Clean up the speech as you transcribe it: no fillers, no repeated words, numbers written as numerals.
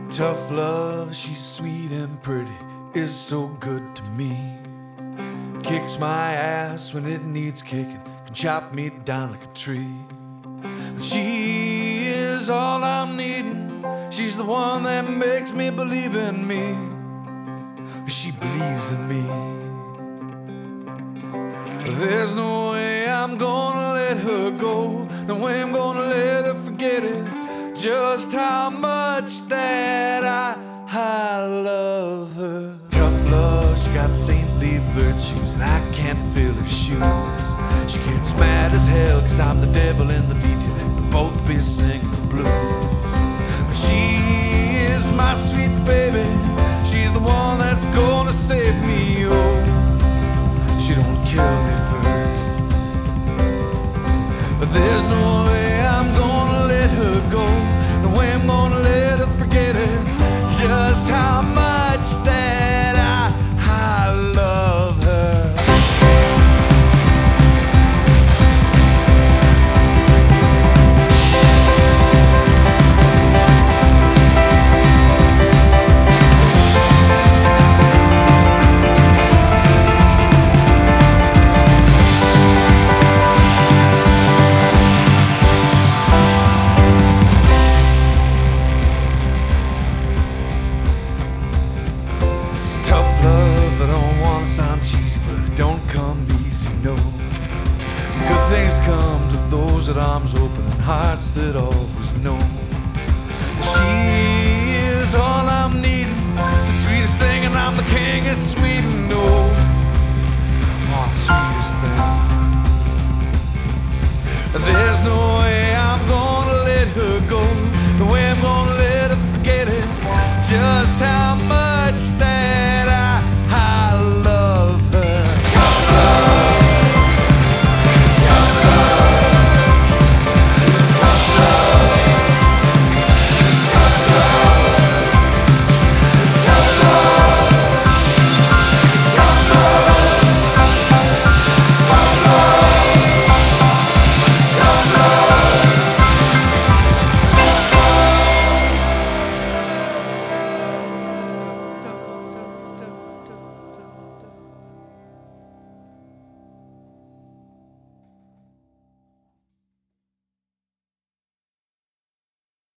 Tough love, she's sweet and pretty, is so good to me. Kicks my ass when it needs kicking, can chop me down like a tree. But she is all I'm needing, she's the one that makes me believe in me. She believes in me. There's no way I'm gonna let her go, no way I'm gonna let her forget it. Just how much that I love her. Tough love, she got saintly virtues, and I can't feel her shoes. She gets mad as hell, cause I'm the devil in the detail, and we'll both be singing the blues. But she is my sweet baby, she's the one that's gonna save me, oh. She don't kill me first, but there's no way I'm gonna let her go, no way I'm gonna let her forget it. Just how much that I love her. Tough love, I don't wanna sound cheesy, but it don't come easy, no. Good things come to those with arms open and hearts that always know. She is all I'm needing, the sweetest thing, and I'm the king of sweet and oh, the sweetest thing. There's no way I'm gonna let her go, no way I'm gonna let her forget it. Just how much